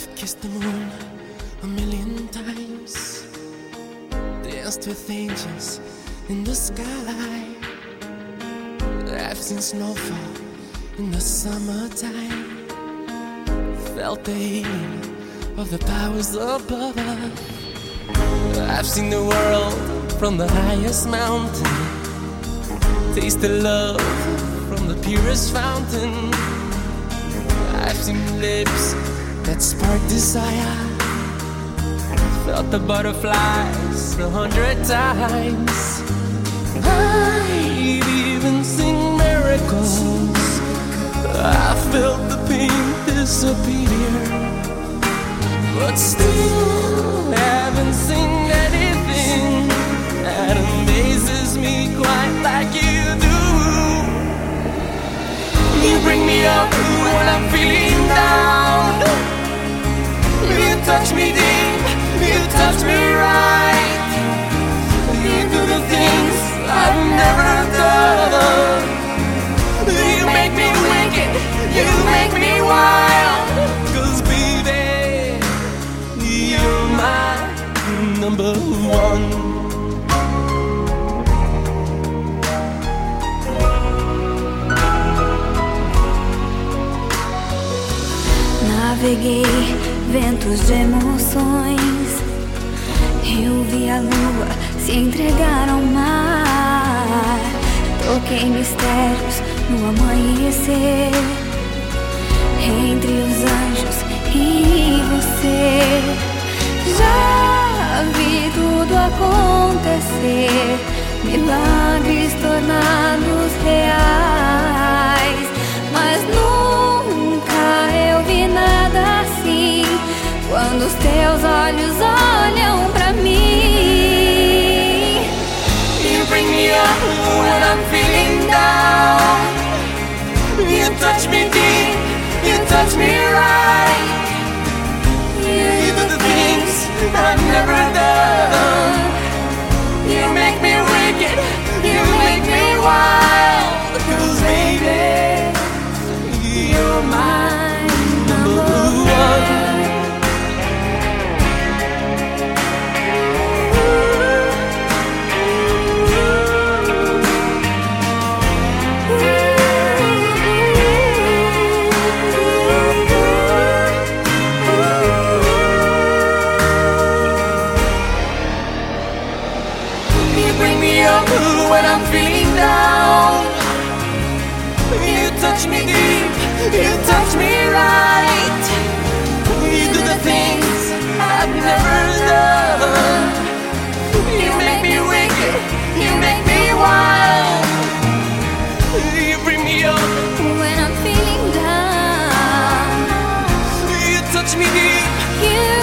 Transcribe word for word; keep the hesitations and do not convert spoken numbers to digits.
Kissed the moon a million times, danced with angels in the sky. I've seen snowfall in the summertime, felt the healing of the powers above. I've seen the world from the highest mountain, tasted love from the purest fountain. I've seen lips that spark desire, felt the butterflies a hundred times. I've even seen miracles, I felt the pain disappear, but still haven't seen anything that amazes me quite like you do. You bring me up when I'm feeling down, you touch me deep, you touch me right, you do the things I've never done. You make me wicked, you make me wild, 'cause baby, you're my number one. Naveguei ventos de emoções, eu vi a lua se entregar ao mar, toquei mistérios no amanhecer, entre os anjos e você. Já vi tudo acontecer, milagres tornados reais, mas nunca eu vi nada assim, quando os teus olhos olham pra mim. You bring me up when I'm feeling down, you touch me deep, you touch me right, you do the things I've never done. You make me wicked, you make me wild, 'cause baby, you're my number one. When I'm feeling down, you touch me deep, you touch me right, you do the things I've never done. You make me wicked, you make me wild, you bring me up when I'm feeling down, you touch me deep, you